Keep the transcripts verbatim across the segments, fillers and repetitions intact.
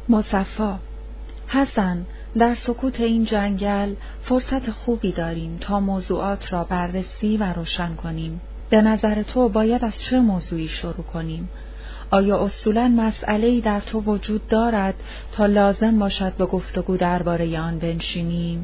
مصفا: حسن، در سکوت این جنگل فرصت خوبی داریم تا موضوعات را بررسی و روشن کنیم. به نظر تو باید از چه موضوعی شروع کنیم؟ آیا اصولاً مسئله‌ای در تو وجود دارد تا لازم باشد به گفتگو درباره آن بنشینیم؟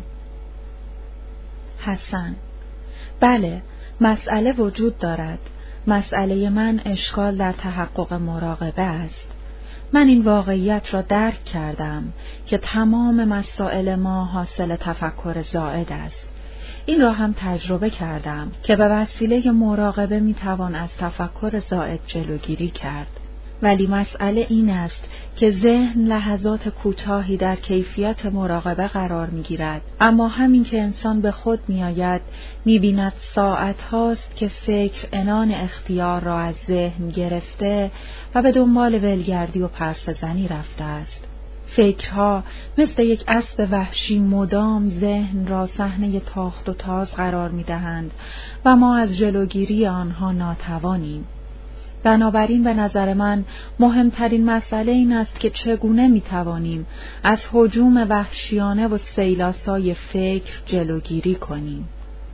حسن: بله، مسئله وجود دارد. مسئله من اشکال در تحقق مراقبه است. من این واقعیت را درک کردم که تمام مسائل ما حاصل تفکر زائد است. این را هم تجربه کردم که به وسیله مراقبه میتوان از تفکر زائد جلوگیری کرد. ولی مسئله این است که ذهن لحظات کوتاهی در کیفیت مراقبه قرار میگیرد، اما همین که انسان به خود میآید میبیند ساعت هاست که فکر عنان اختیار را از ذهن گرفته و به دنبال ولگردی و پرسه‌زنی رفته است. فکرها مثل یک اسب وحشی مدام ذهن را صحنه تاخت و تاز قرار میدهند و ما از جلوگیری آنها ناتوانیم. بنابراین به نظر من مهمترین مسئله این است که چگونه میتوانیم از هجوم وحشیانه و سیلاسای فکر جلوگیری کنیم.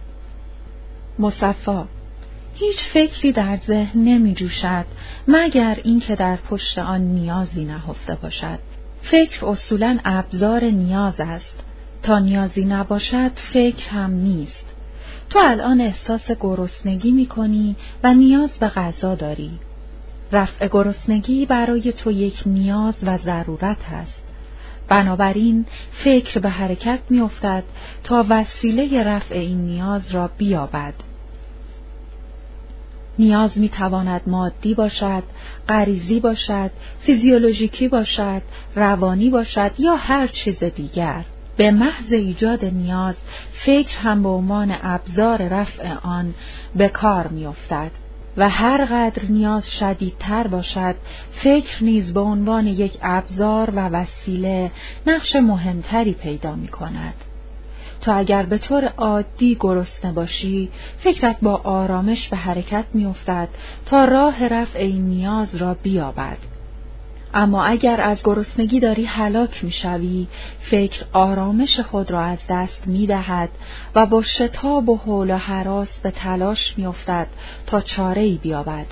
مصفا: هیچ فکری در ذهن نمی جوشد مگر اینکه در پشت آن نیازی نهفته باشد. فکر اصولاً ابزار نیاز است. تا نیازی نباشد فکر هم نیست. تو الان احساس گرسنگی می‌کنی و نیاز به غذا داری. رفع گرسنگی برای تو یک نیاز و ضرورت است. بنابراین فکر به حرکت می‌افتد تا وسیله رفع این نیاز را بیابد. نیاز می‌تواند مادی باشد، غریزی باشد، فیزیولوژیکی باشد، روانی باشد یا هر چیز دیگر. به محض ایجاد نیاز، فکر هم به عنوان ابزار رفع آن به کار می‌افتد و هر قدر نیاز شدیدتر باشد، فکر نیز به عنوان یک ابزار و وسیله نقش مهمتری پیدا می‌کند. تو اگر به طور عادی گرسنه باشی، فکرت با آرامش به حرکت می‌افتد تا راه رفع این نیاز را بیابد. اما اگر از گرسنگی داری هلاک می‌شوی، فکر آرامش خود را از دست می‌دهد و با شتاب و هول و هراس به تلاش می‌افتد تا چاره‌ای بیابد.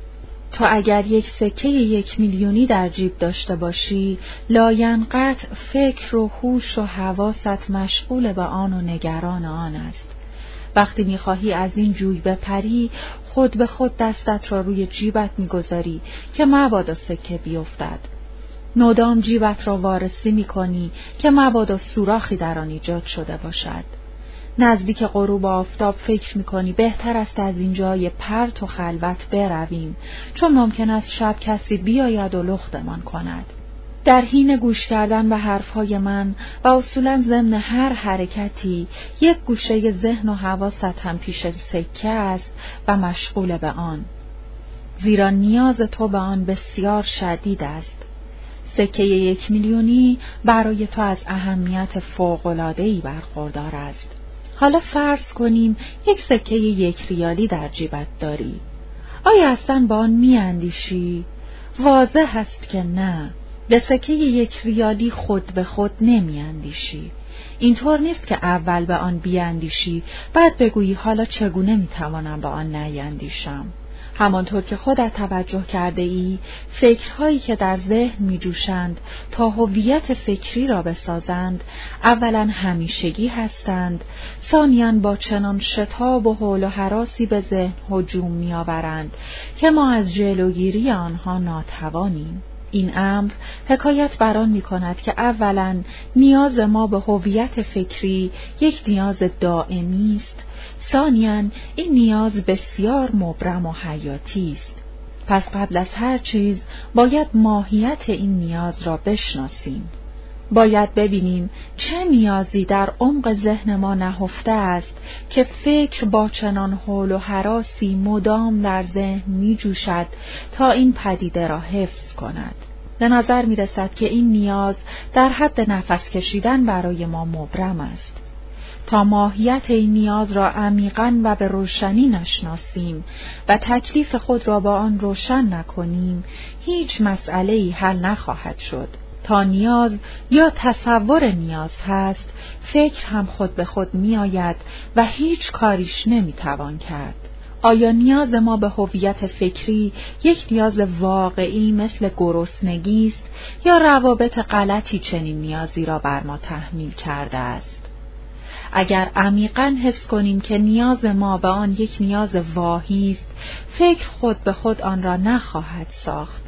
تو اگر یک سکه یک میلیونی در جیب داشته باشی، لاینقطع فکر و هوش و حواست مشغول به آن و نگران آن است. وقتی می‌خواهی از این جوی بپری، خود به خود دستت را روی جیبت می‌گذاری که مبادا سکه بیفتد. نودام جیبت را وارسی می‌کنی که مبادا سوراخی در آن ایجاد شده باشد. نزدیک غروب آفتاب فکر می‌کنی بهتر است از این جای پرت و خلوت برویم، چون ممکن است شب کسی بیاید و لختمان کند. در حین گوش کردن به حرفهای من و اصولاً ضمن هر حرکتی، یک گوشه ذهن و حواست هم پیش سکه است و مشغول به آن، زیرا نیاز تو به آن بسیار شدید است. سکه یک میلیونی برای تو از اهمیت فوق‌العاده‌ای برخوردار است. حالا فرض کنیم یک سکه یک ریالی در جیبت داری. آیا اصلاً با آن می‌اندیشی؟ واضح است که نه. به سکه یک ریالی خود به خود نمی‌اندیشی. اینطور نیست که اول به آن بیاندیشی، بعد بگویی حالا چگونه می‌توانم به آن نیندیشم. همانطور که خودت توجه کرده ای، فکرهایی که در ذهن می‌جوشند تا هویت فکری را بسازند، اولاً همیشگی هستند، ثانیاً با چنان شتاب و هول و هراسی به ذهن هجوم می‌آورند که ما از جلوگیری آنها ناتوانیم. این امر حکایت بر آن می‌کند که اولاً نیاز ما به هویت فکری یک نیاز دائمی است، ثانیاً این نیاز بسیار مبرم و حیاتی است. پس قبل از هر چیز باید ماهیت این نیاز را بشناسیم. باید ببینیم چه نیازی در عمق ذهن ما نهفته است که فکر با چنان هول و هراسی مدام در ذهن می جوشد تا این پدیده را حفظ کند. به نظر می رسد که این نیاز در حد نفس کشیدن برای ما مبرم است. تا ماهیت این نیاز را عمیقاً و به روشنی نشناسیم و تکلیف خود را با آن روشن نکنیم، هیچ مسئله‌ای حل نخواهد شد. تا نیاز یا تصور نیاز هست، فکر هم خود به خود می آید و هیچ کاریش نمی توان کرد. آیا نیاز ما به هویت فکری یک نیاز واقعی مثل گرسنگی است یا روابط غلطی چنین نیازی را بر ما تحمیل کرده است؟ اگر عمیقاً حس کنیم که نیاز ما به آن یک نیاز واهی است، فکر خود به خود آن را نخواهد ساخت.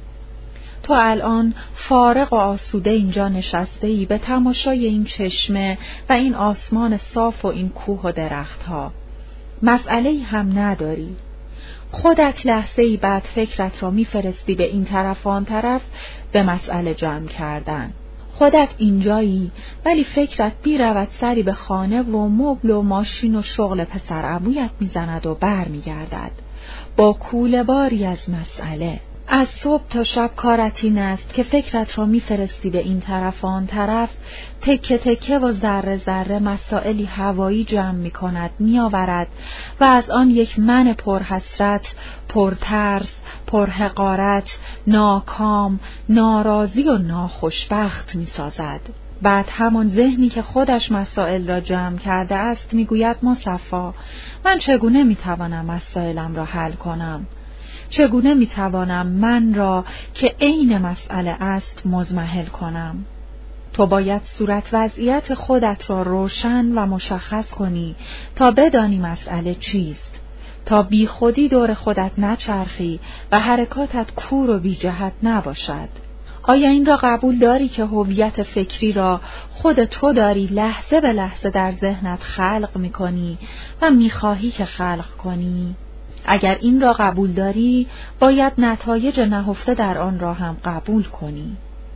تو الان فارغ و آسوده اینجا نشسته‌ای به تماشای این چشمه و این آسمان صاف و این کوه و درختها. مسئله‌ای هم نداری. خودت لحظه‌ای بعد فکرت را می‌فرستی به این طرف و آن طرف به مسئله جمع کردن. خودت اینجایی ولی فکرت بی رود سری به خانه و مبل و ماشین و شغل پسر عمویت میزند و بر میگردد با کوله باری از مسئله. از صبح تا شب کارت این است که فکرت را میفرستی به این طرف و آن طرف، تکه تکه و ذره ذره مسائلی هوایی جمع میکند، میآورد و از آن یک من پرحسرت، پرترس، پرحقارت، ناکام، ناراضی و ناخوشبخت میسازد. بعد همان ذهنی که خودش مسائل را جمع کرده است میگوید مصفا، من چگونه میتوانم مسائلم را حل کنم؟ چگونه میتوانم من را که عین مسئله است مضمحل کنم؟ تو باید صورت وضعیت خودت را روشن و مشخص کنی تا بدانی مسئله چیست، تا بی خودی دور خودت نچرخی و حرکاتت کور و بی جهت نباشد. آیا این را قبول داری که هویت فکری را خود تو داری لحظه به لحظه در ذهنت خلق میکنی و میخواهی که خلق کنی؟ اگر این را قبول داری، باید نتایج نهفته در آن را هم قبول کنی.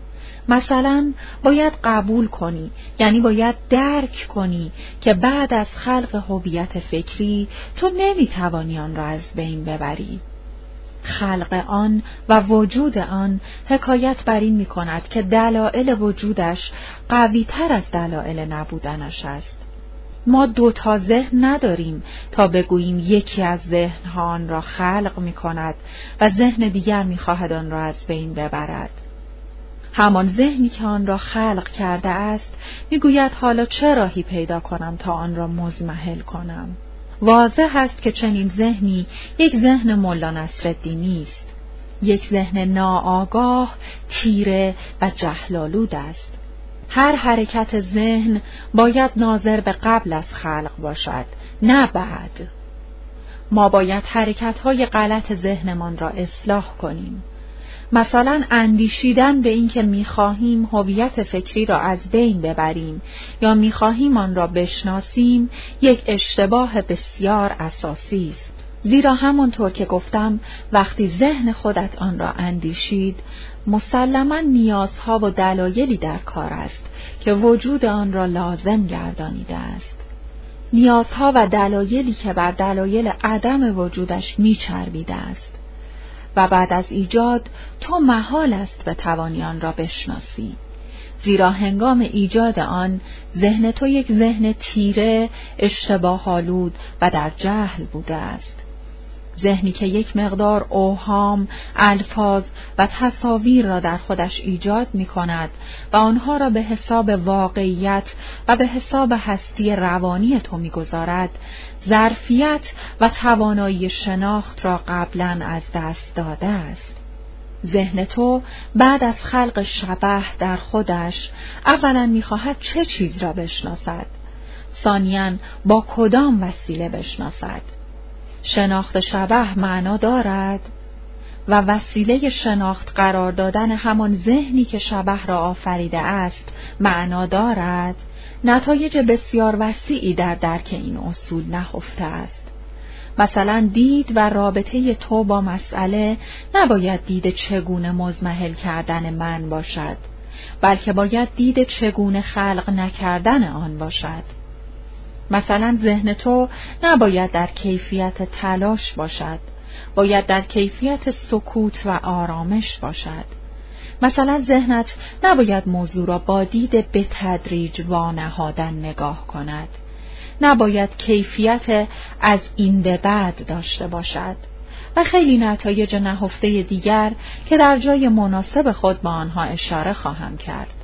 مثلا باید قبول کنی، یعنی باید درک کنی که بعد از خلق هویت فکری تو نمیتوانی آن را از بین ببری. خلق آن و وجود آن حکایت بر این میکند که دلایل وجودش قوی تر از دلایل نبودنش است. ما دو تا ذهن نداریم تا بگوییم یکی از ذهن‌ها آن را خلق می‌کند و ذهن دیگر می‌خواهد آن را از بین ببرد. همان ذهنی که آن را خلق کرده است می‌گوید حالا چه راهی پیدا کنم تا آن را مضمحل کنم. واضح است که چنین ذهنی یک ذهن مولا نصرالدینی است، یک ذهن ناآگاه، تیره و جهل‌آلود است. هر حرکت ذهن باید ناظر به قبل از خلق باشد، نه بعد. ما باید حرکت‌های غلط ذهنمان را اصلاح کنیم. مثلا اندیشیدن به این که می‌خواهیم هویت فکری را از بین ببریم یا می‌خواهیم آن را بشناسیم، یک اشتباه بسیار اساسی است. زیرا همانطور که گفتم، وقتی ذهن خودت آن را اندیشید، مسلماً نیازها و دلایلی در کار است که وجود آن را لازم گردانیده است. نیازها و دلایلی که بر دلایل عدم وجودش میچربیده است. و بعد از ایجاد تو محال است بتوانی آن را بشناسی، زیرا هنگام ایجاد آن ذهن تو یک ذهن تیره، اشتباه‌آلود و در جهل بوده است. ذهنی که یک مقدار اوهام، الفاظ و تصاویر را در خودش ایجاد می کند و آنها را به حساب واقعیت و به حساب هستی روانی تو می گذارد، ظرفیت و توانایی شناخت را قبلاً از دست داده است. ذهن تو بعد از خلق شبح در خودش اولاً می خواهد چه چیز را بشناسد، ثانیاً با کدام وسیله بشناسد. شناخت شبح معنا دارد و وسیله شناخت قرار دادن همان ذهنی که شبح را آفریده است معنا دارد. نتایج بسیار وسیعی در درک این اصول نهفته است. مثلا دید و رابطه تو با مسئله نباید دید چگونه مضمحل کردن من باشد، بلکه باید دید چگونه خلق نکردن آن باشد. مثلا ذهن تو نباید در کیفیت تلاش باشد، باید در کیفیت سکوت و آرامش باشد. مثلا ذهنت نباید موضوع را با دید به تدریج وانهادن نگاه کند، نباید کیفیت از این به بعد داشته باشد، و خیلی نتایج نهفته دیگر که در جای مناسب خود با آنها اشاره خواهم کرد.